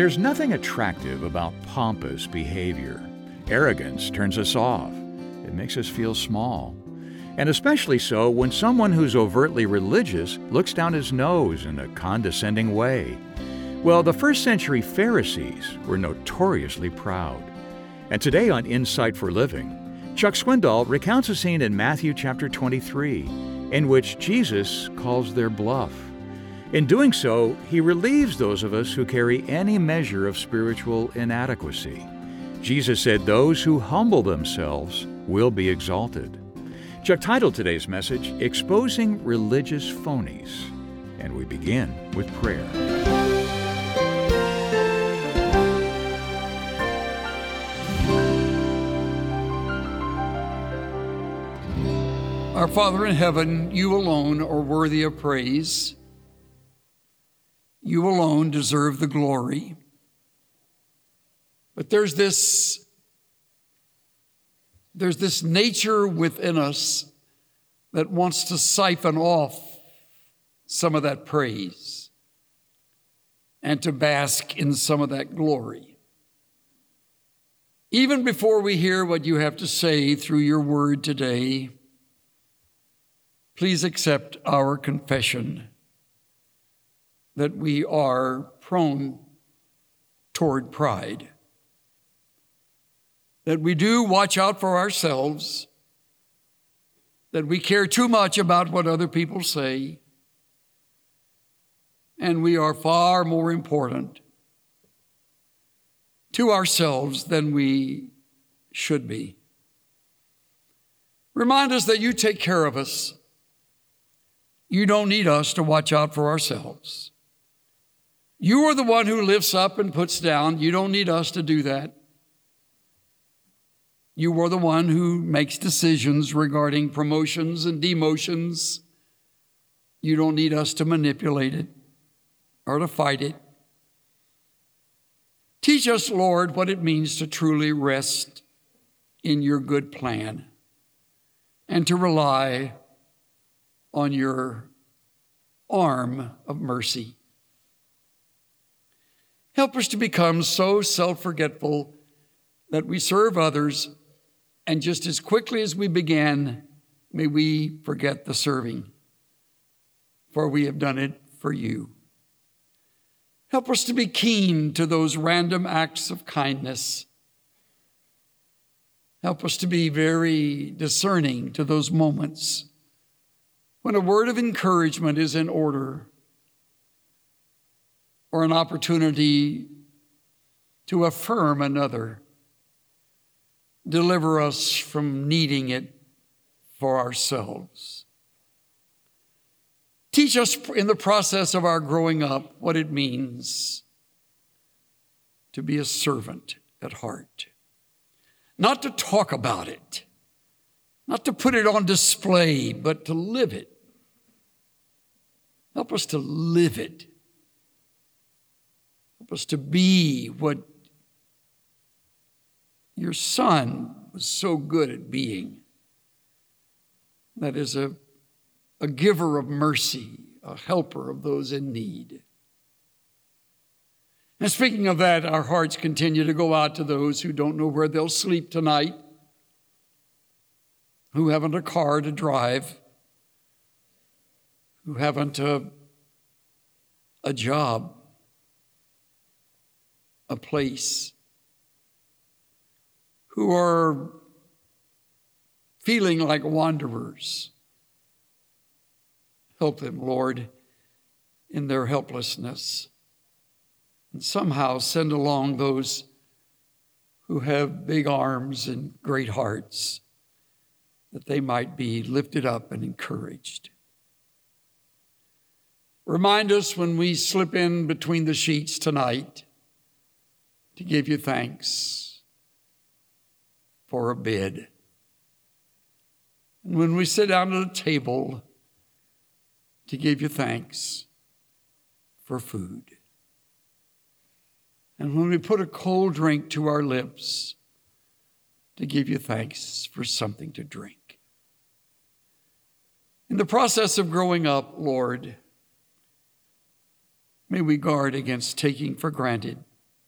There's nothing attractive about pompous behavior. Arrogance turns us off. It makes us feel small. And especially so when someone who's overtly religious looks down his nose in a condescending way. Well, the first century Pharisees were notoriously proud. And today on Insight for Living, Chuck Swindoll recounts a scene in Matthew chapter 23 in which Jesus calls their bluff. In doing so, he relieves those of us who carry any measure of spiritual inadequacy. Jesus said those who humble themselves will be exalted. Chuck titled today's message, Exposing Religious Phonies. And we begin with prayer. Our Father in heaven, you alone are worthy of praise. You alone deserve the glory. But there's this nature within us that wants to siphon off some of that praise and to bask in some of that glory. Even before we hear what you have to say through your word today, please accept our confession that we are prone toward pride, that we do watch out for ourselves, that we care too much about what other people say, and we are far more important to ourselves than we should be. Remind us that you take care of us. You don't need us to watch out for ourselves. You are the one who lifts up and puts down. You don't need us to do that. You are the one who makes decisions regarding promotions and demotions. You don't need us to manipulate it or to fight it. Teach us, Lord, what it means to truly rest in your good plan and to rely on your arm of mercy. Help us to become so self-forgetful that we serve others, and just as quickly as we began, may we forget the serving, for we have done it for you. Help us to be keen to those random acts of kindness. Help us to be very discerning to those moments when a word of encouragement is in order, or an opportunity to affirm another. Deliver us from needing it for ourselves. Teach us in the process of our growing up what it means to be a servant at heart. Not to talk about it, not to put it on display, but to live it. Help us to live it. Help us to be what your Son was so good at being. That is a giver of mercy, a helper of those in need. And speaking of that, our hearts continue to go out to those who don't know where they'll sleep tonight, who haven't a car to drive, who haven't a job, a place, who are feeling like wanderers. Help them, Lord, in their helplessness. And somehow send along those who have big arms and great hearts, that they might be lifted up and encouraged. Remind us when we slip in between the sheets tonight to give you thanks for a bed. And when we sit down at a table, to give you thanks for food. And when we put a cold drink to our lips, to give you thanks for something to drink. In the process of growing up, Lord, may we guard against taking for granted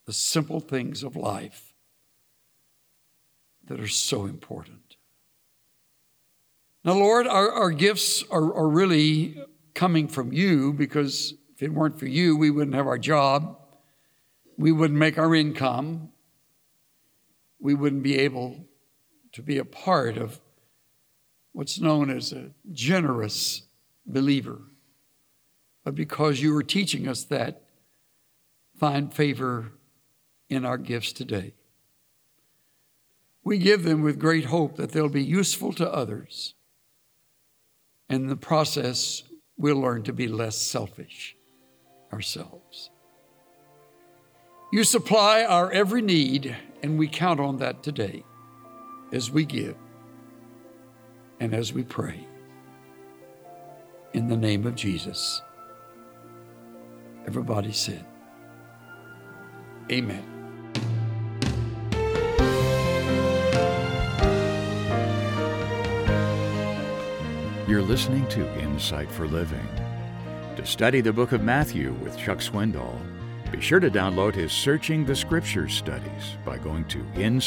the simple things of life that are so important. Now, Lord, our gifts are really coming from you, because if it weren't for you, we wouldn't have our job. We wouldn't make our income. We wouldn't be able to be a part of what's known as a generous believer. But because you are teaching us that, find favor in our gifts today. We give them with great hope that they'll be useful to others. And in the process, we'll learn to be less selfish ourselves. You supply our every need, and we count on that today as we give and as we pray. In the name of Jesus. Everybody said, amen. You're listening to Insight for Living. To study the book of Matthew with Chuck Swindoll, be sure to download his Searching the Scriptures studies by going to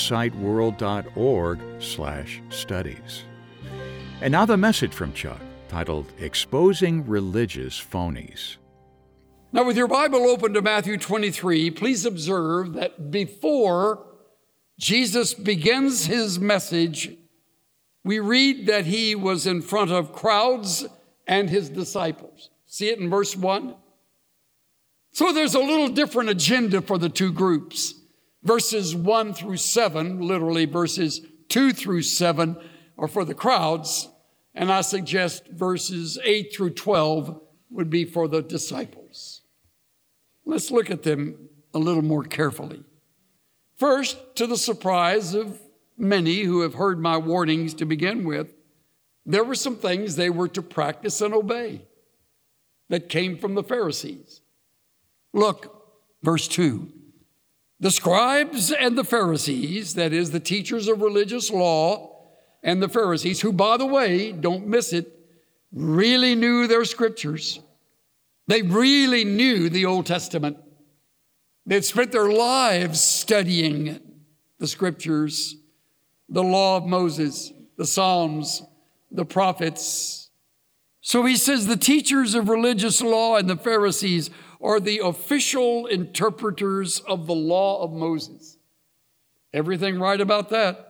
insightworld.org/studies. And now the message from Chuck, titled Exposing Religious Phonies. Now, with your Bible open to Matthew 23, please observe that before Jesus begins his message, we read that he was in front of crowds and his disciples. See it in verse 1? So there's a little different agenda for the two groups. Verses 1 through 7, literally verses 2 through 7, are for the crowds, and I suggest verses 8 through 12 would be for the disciples. Let's look at them a little more carefully. First, to the surprise of many who have heard my warnings to begin with, there were some things they were to practice and obey that came from the Pharisees. Look, verse 2. The scribes and the Pharisees, that is, the teachers of religious law and the Pharisees, who, by the way, don't miss it, really knew their scriptures. They really knew the Old Testament. They'd spent their lives studying the scriptures, the law of Moses, the Psalms, the prophets. So he says the teachers of religious law and the Pharisees are the official interpreters of the law of Moses. Everything right about that.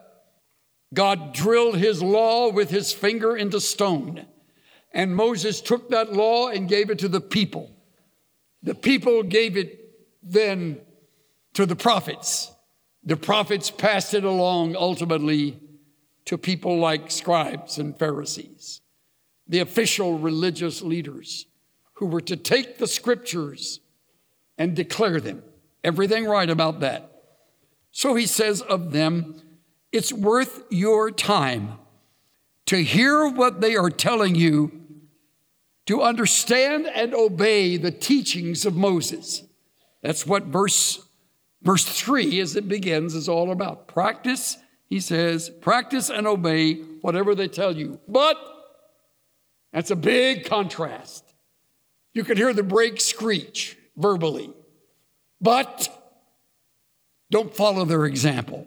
God drilled his law with his finger into stone, and Moses took that law and gave it to the people. The people gave it then to the prophets. The prophets passed it along ultimately to people like scribes and Pharisees, the official religious leaders who were to take the scriptures and declare them. Everything right about that. So he says of them, it's worth your time to hear what they are telling you, to understand and obey the teachings of Moses. That's what verse 3, as it begins, is all about. Practice, he says, practice and obey whatever they tell you. But that's a big contrast. You can hear the brakes screech verbally. But don't follow their example.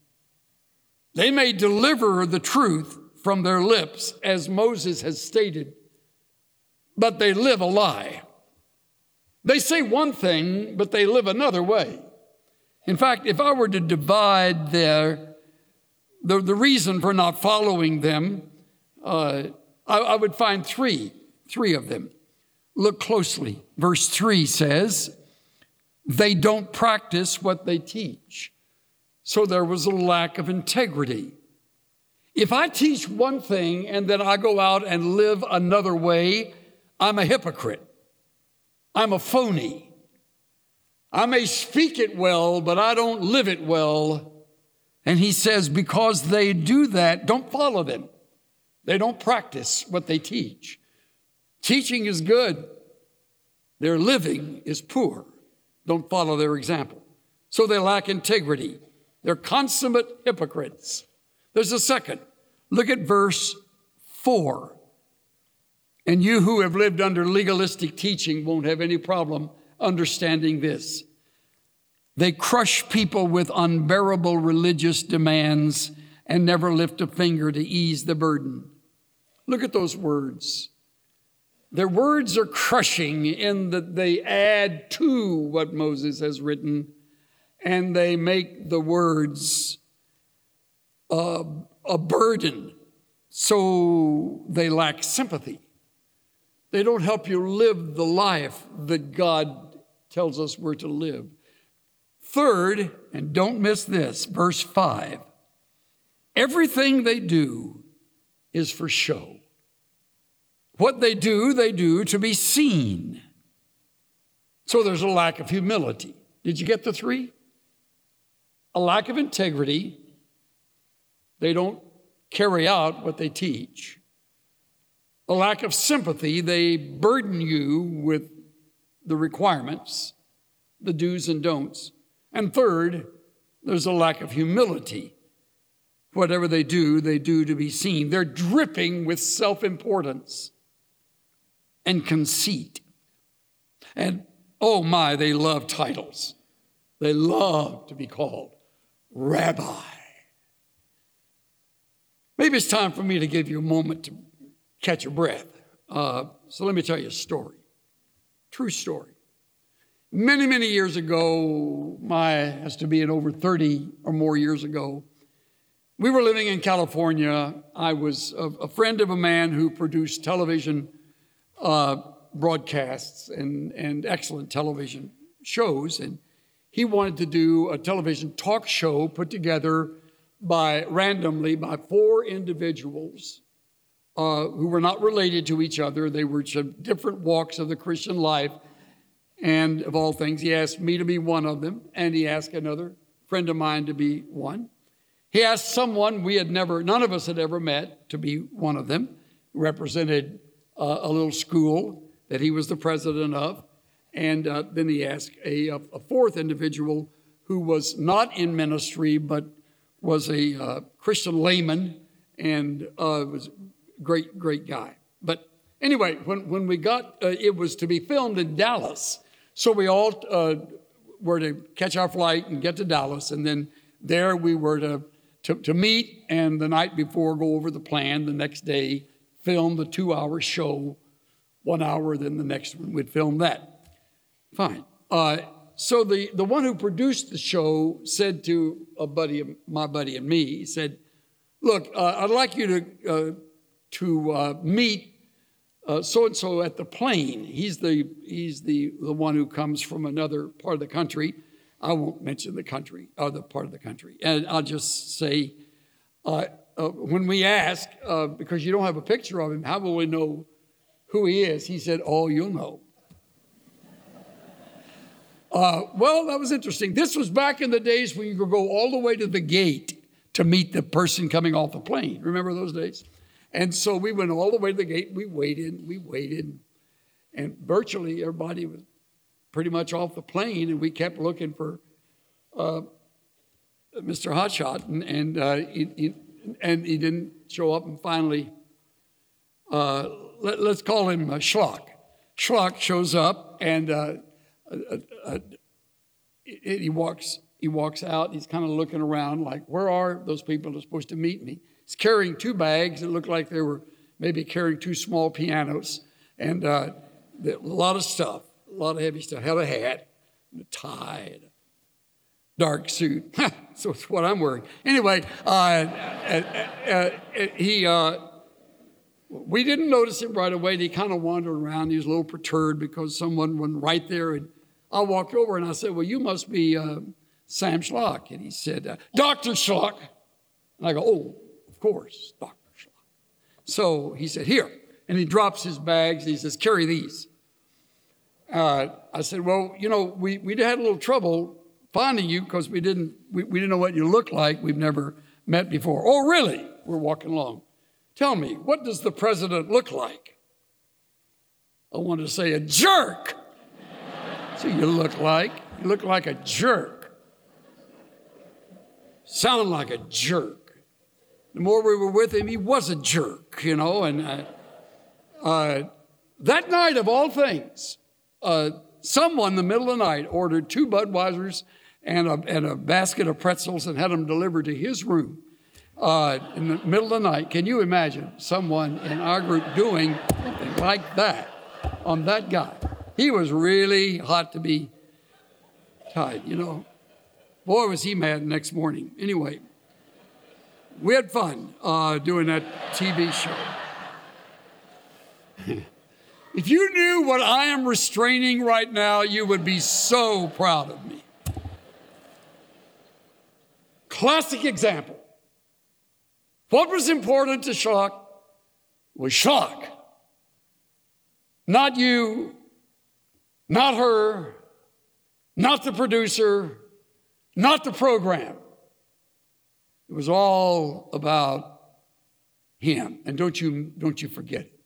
They may deliver the truth from their lips, as Moses has stated, but they live a lie. They say one thing, but they live another way. In fact, if I were to divide the reason for not following them, I would find three of them. Look closely. Verse 3 says, they don't practice what they teach. So there was a lack of integrity. If I teach one thing and then I go out and live another way, I'm a hypocrite. I'm a phony. I may speak it well, but I don't live it well. And he says, because they do that, don't follow them. They don't practice what they teach. Teaching is good. Their living is poor. Don't follow their example. So they lack integrity. They're consummate hypocrites. There's a second. Look at verse 4. And you who have lived under legalistic teaching won't have any problem understanding this. They crush people with unbearable religious demands and never lift a finger to ease the burden. Look at those words. Their words are crushing in that they add to what Moses has written, and they make the words a burden, so they lack sympathy. They don't help you live the life that God tells us we're to live. Third, and don't miss this, verse 5, everything they do is for show. What they do to be seen. So there's a lack of humility. Did you get the three? A lack of integrity. They don't carry out what they teach. A lack of sympathy. They burden you with the requirements, the do's and don'ts. And third, there's a lack of humility. Whatever they do to be seen. They're dripping with self-importance and conceit. And oh my, they love titles. They love to be called rabbi. Maybe it's time for me to give you a moment to catch your breath. So let me tell you a story. True story. Many, many years ago, has to be over 30 or more years ago, we were living in California. I was a friend of a man who produced television broadcasts and excellent television shows. And he wanted to do a television talk show put together randomly by 4 individuals who were not related to each other. They were different walks of the Christian life. And of all things, he asked me to be one of them, and he asked another friend of mine to be one. He asked someone none of us had ever met to be one of them, who represented a little school that he was the president of. And then he asked a fourth individual who was not in ministry, but was a Christian layman and was a great guy. But anyway, when we got, it was to be filmed in Dallas. So we all were to catch our flight and get to Dallas. And then there we were to meet, and the night before go over the plan. The next day, film the 2-hour show, 1 hour, then the next one we'd film that. Fine. So the one who produced the show said to my buddy and me, he said, look, I'd like you to meet so-and-so at the plane. He's the one who comes from another part of the country. I won't mention the country, the part of the country. And I'll just say, when we ask, because you don't have a picture of him, how will we know who he is? He said, oh, you'll know. Well, that was interesting. This was back in the days when you could go all the way to the gate to meet the person coming off the plane. Remember those days? And so we went all the way to the gate. We waited, and virtually everybody was pretty much off the plane, and we kept looking for Mr. Hotshot, and he didn't show up. And finally, let's call him Schlock. Schlock shows up, and he walks out. He's kind of looking around like, where are those people that are supposed to meet me? He's carrying 2 bags that looked like they were maybe carrying 2 small pianos, and a lot of stuff, a lot of heavy stuff. Had a hat, and a tie, and a dark suit. So it's what I'm wearing. Anyway, we didn't notice him right away. He kind of wandered around. He was a little perturbed because someone wasn't right there. And I walked over and I said, well, you must be Sam Schlock. And he said, Dr. Schlock. And I go, oh, of course, Dr. Schlock. So he said, here. And he drops his bags. And he says, carry these. I said, well, we had a little trouble finding you because we didn't know what you looked like. We've never met before. Oh, really? We're walking along. Tell me, what does the president look like? I wanted to say a jerk. So you look like a jerk. Sound like a jerk. The more we were with him, he was a jerk, and that night of all things, someone in the middle of the night ordered 2 Budweisers and a basket of pretzels and had them delivered to his room in the middle of the night. Can you imagine someone in our group doing something like that on that guy? He was really hot to be tied, you know. Boy, was he mad the next morning. Anyway, we had fun doing that TV show. If you knew what I am restraining right now, you would be so proud of me. Classic example. What was important to Shock was Shock. Not you, not her, not the producer, not the program. It was all about him. And don't you forget it.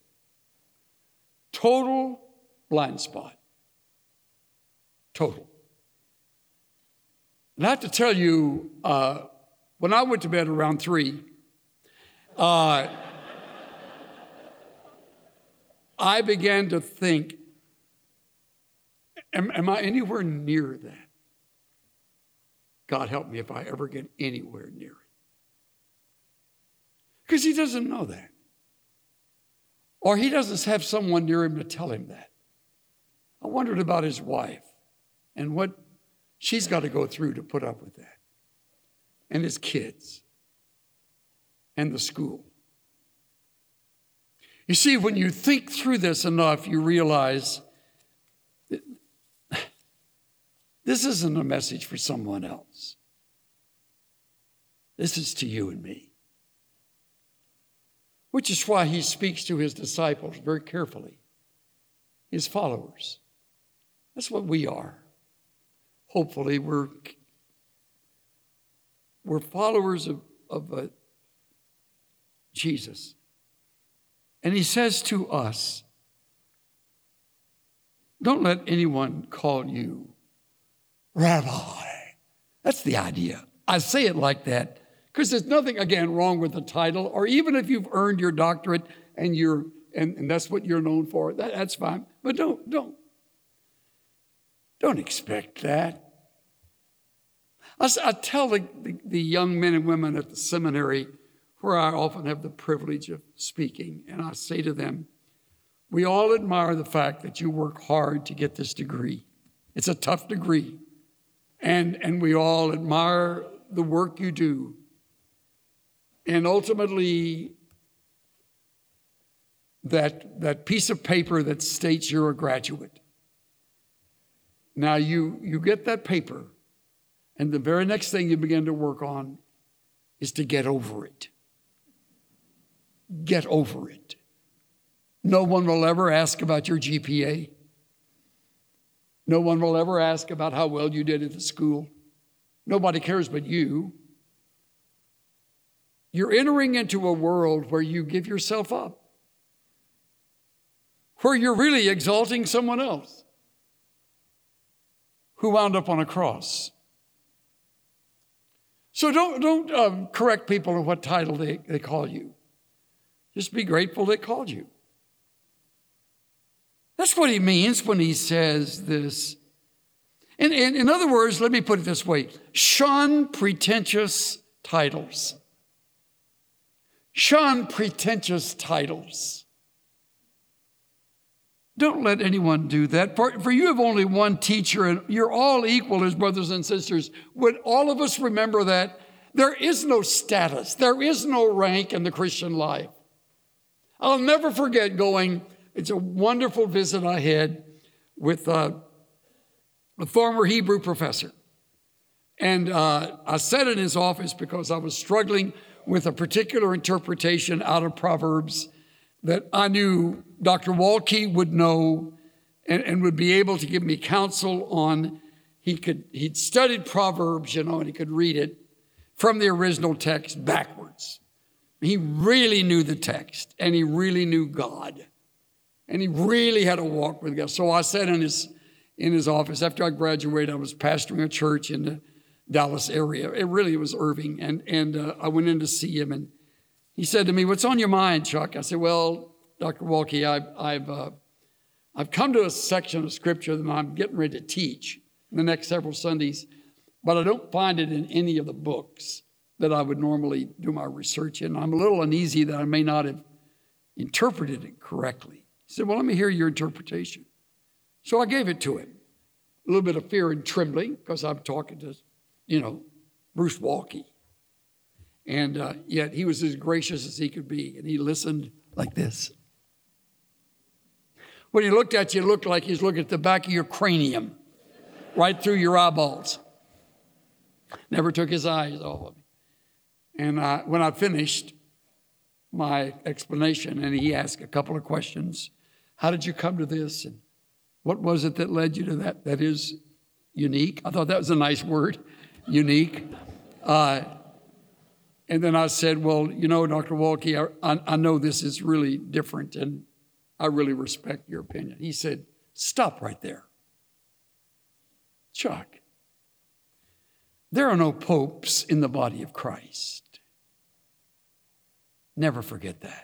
Total blind spot. Total. And I have to tell you, when I went to bed around 3, I began to think, am I anywhere near that? God help me if I ever get anywhere near it. Because he doesn't know that. Or he doesn't have someone near him to tell him that. I wondered about his wife and what she's got to go through to put up with that. And his kids. And the school. You see, when you think through this enough, you realize that this isn't a message for someone else. This is to you and me. Which is why he speaks to his disciples very carefully, his followers. That's what we are. Hopefully, we're followers of Jesus. And he says to us, don't let anyone call you Rabbi. That's the idea. I say it like that because there's nothing, again, wrong with the title, or even if you've earned your doctorate and that's what you're known for, that's fine. But don't expect that. I tell the young men and women at the seminary where I often have the privilege of speaking, and I say to them, we all admire the fact that you work hard to get this degree. It's a tough degree. And we all admire the work you do. And ultimately, that piece of paper that states you're a graduate. Now you get that paper, and the very next thing you begin to work on is to get over it. Get over it. No one will ever ask about your GPA. No one will ever ask about how well you did at the school. Nobody cares but you. You're entering into a world where you give yourself up, where you're really exalting someone else who wound up on a cross. So don't correct people on what title they call you. Just be grateful they called you. That's what he means when he says this. In other words, let me put it this way. Shun pretentious titles. Shun pretentious titles. Don't let anyone do that. For you have only one teacher, and you're all equal as brothers and sisters. Would all of us remember that? There is no status. There is no rank in the Christian life. I'll never forget it's a wonderful visit I had with a former Hebrew professor. And I sat in his office because I was struggling with a particular interpretation out of Proverbs that I knew Dr. Walke would know and would be able to give me counsel on. He'd studied Proverbs, and he could read it from the original text backwards. He really knew the text, and he really knew God, and he really had a walk with God. So I sat in his office. After I graduated, I was pastoring a church in the Dallas area. It was Irving, and I went in to see him, and he said to me, "What's on your mind, Chuck?" I said, "Well, Dr. Walke, I've come to a section of Scripture that I'm getting ready to teach in the next several Sundays, but I don't find it in any of the books that I would normally do my research in. I'm a little uneasy that I may not have interpreted it correctly. He said, well, let me hear your interpretation. So I gave it to him. A little bit of fear and trembling because I'm talking to, Bruce Waltke. And yet he was as gracious as he could be. And he listened like this. When he looked at you, it looked like he was looking at the back of your cranium, right through your eyeballs. Never took his eyes off of me. And when I finished my explanation, and he asked a couple of questions, how did you come to this? And what was it that led you to that? That is unique. I thought that was a nice word, unique. And then I said, well, Dr. Waltke, I know this is really different, and I really respect your opinion. He said, stop right there. Chuck, there are no popes in the body of Christ. Never forget that.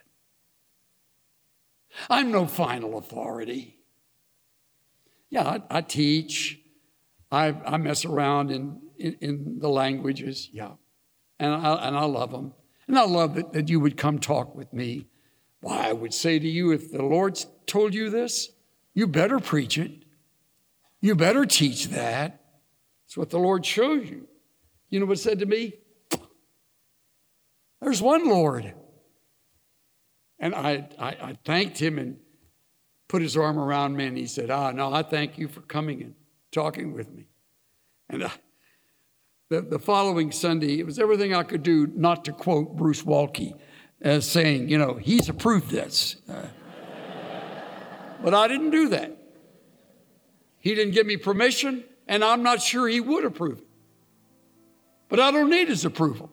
I'm no final authority. Yeah, I teach. I mess around in the languages, yeah. And I love them. And I love that you would come talk with me. Why, I would say to you, if the Lord's told you this, you better preach it. You better teach that. It's what the Lord shows you. You know what it said to me? There's one Lord. And I thanked him and put his arm around me, and he said, no, I thank you for coming and talking with me. And the following Sunday, it was everything I could do not to quote Bruce Waltke as saying, he's approved this. But I didn't do that. He didn't give me permission, and I'm not sure he would approve it. But I don't need his approval.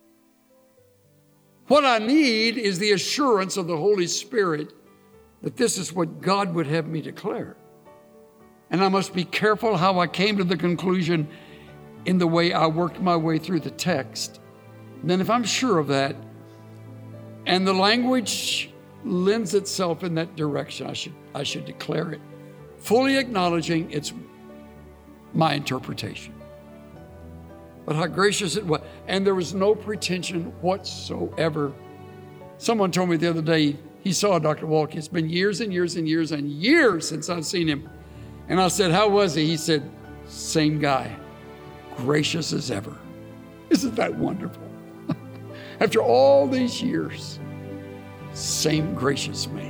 What I need is the assurance of the Holy Spirit that this is what God would have me declare. And I must be careful how I came to the conclusion in the way I worked my way through the text. And then if I'm sure of that, and the language lends itself in that direction, I should declare it, fully acknowledging it's my interpretation. But how gracious it was. And there was no pretension whatsoever. Someone told me the other day, he saw Dr. Waltke. It's been years and years and years and years since I've seen him. And I said, how was he? He said, same guy, gracious as ever. Isn't that wonderful? After all these years, same gracious man.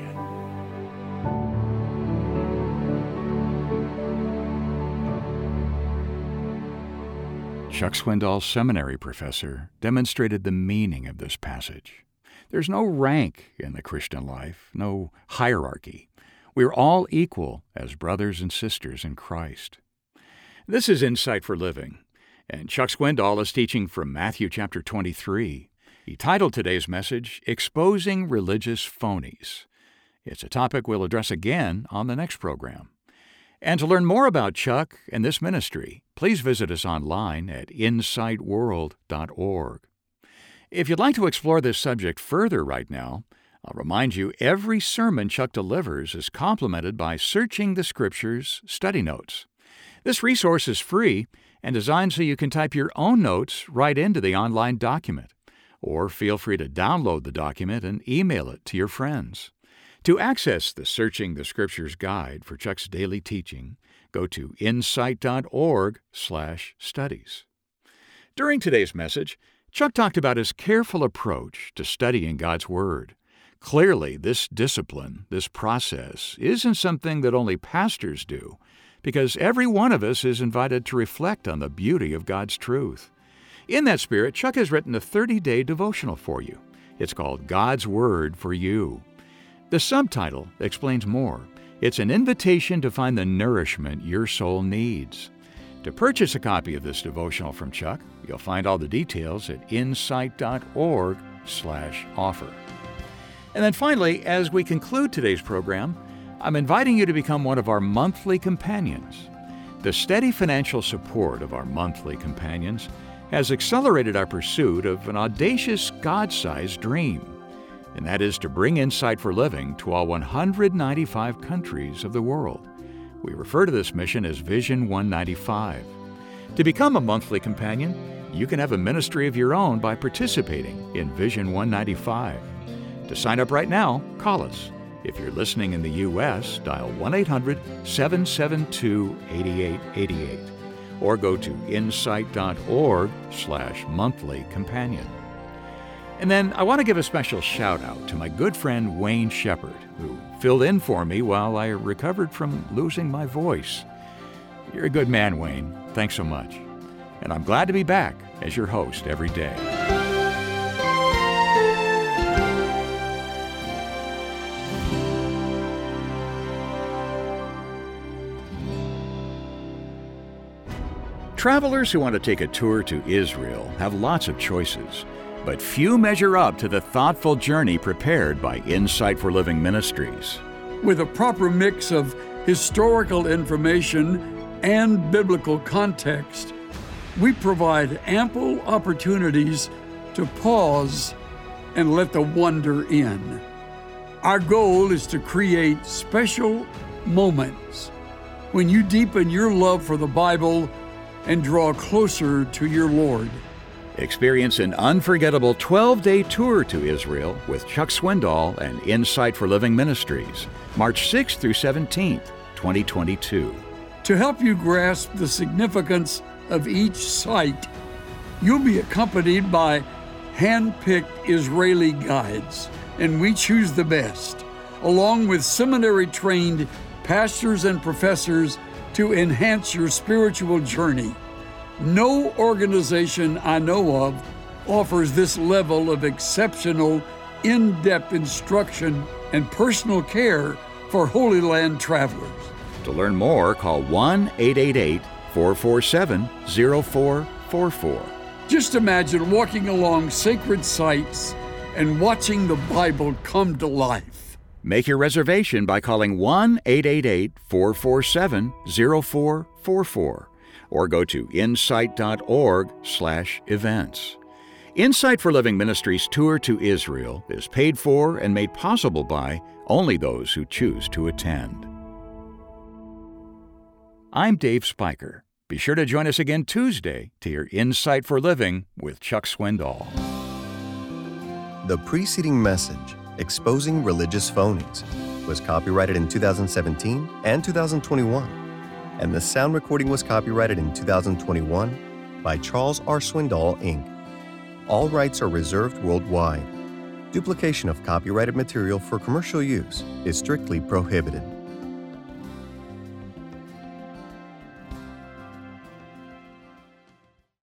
Chuck Swindoll, seminary professor, demonstrated the meaning of this passage. There's no rank in the Christian life, no hierarchy. We're all equal as brothers and sisters in Christ. This is Insight for Living, and Chuck Swindoll is teaching from Matthew chapter 23. He titled today's message, Exposing Religious Phonies. It's a topic we'll address again on the next program. And to learn more about Chuck and this ministry, please visit us online at insightworld.org. If you'd like to explore this subject further right now, I'll remind you every sermon Chuck delivers is complemented by Searching the Scriptures study notes. This resource is free and designed so you can type your own notes right into the online document, or feel free to download the document and email it to your friends. To access the Searching the Scriptures guide for Chuck's daily teaching, go to insight.org/studies. During today's message, Chuck talked about his careful approach to studying God's Word. Clearly, this discipline, this process, isn't something that only pastors do, because every one of us is invited to reflect on the beauty of God's truth. In that spirit, Chuck has written a 30-day devotional for you. It's called God's Word for You. The subtitle explains more. It's an invitation to find the nourishment your soul needs. To purchase a copy of this devotional from Chuck, you'll find all the details at insight.org/offer. And then finally, as we conclude today's program, I'm inviting you to become one of our monthly companions. The steady financial support of our monthly companions has accelerated our pursuit of an audacious God-sized dream, and that is to bring Insight for Living to all 195 countries of the world. We refer to this mission as Vision 195. To become a monthly companion, you can have a ministry of your own by participating in Vision 195. To sign up right now, call us. If you're listening in the U.S., dial 1-800-772-8888 or go to insight.org/monthlycompanion. And then I want to give a special shout out to my good friend Wayne Shepherd, who filled in for me while I recovered from losing my voice. You're a good man, Wayne. Thanks so much. And I'm glad to be back as your host every day. Travelers who want to take a tour to Israel have lots of choices, but few measure up to the thoughtful journey prepared by Insight for Living Ministries. With a proper mix of historical information and biblical context, we provide ample opportunities to pause and let the wonder in. Our goal is to create special moments when you deepen your love for the Bible and draw closer to your Lord. Experience an unforgettable 12-day tour to Israel with Chuck Swindoll and Insight for Living Ministries, March 6th through 17th, 2022. To help you grasp the significance of each site, you'll be accompanied by hand-picked Israeli guides, and we choose the best, along with seminary-trained pastors and professors to enhance your spiritual journey. No organization I know of offers this level of exceptional, in-depth instruction and personal care for Holy Land travelers. To learn more, call 1-888-447-0444. Just imagine walking along sacred sites and watching the Bible come to life. Make your reservation by calling 1-888-447-0444 or go to insight.org/events. Insight for Living Ministries tour to Israel is paid for and made possible by only those who choose to attend. I'm Dave Spiker. Be sure to join us again Tuesday to hear Insight for Living with Chuck Swindoll. The preceding message, Exposing Religious Phonies, was copyrighted in 2017 and 2021, and the sound recording was copyrighted in 2021 by Charles R. Swindoll, Inc. All rights are reserved worldwide. Duplication of copyrighted material for commercial use is strictly prohibited.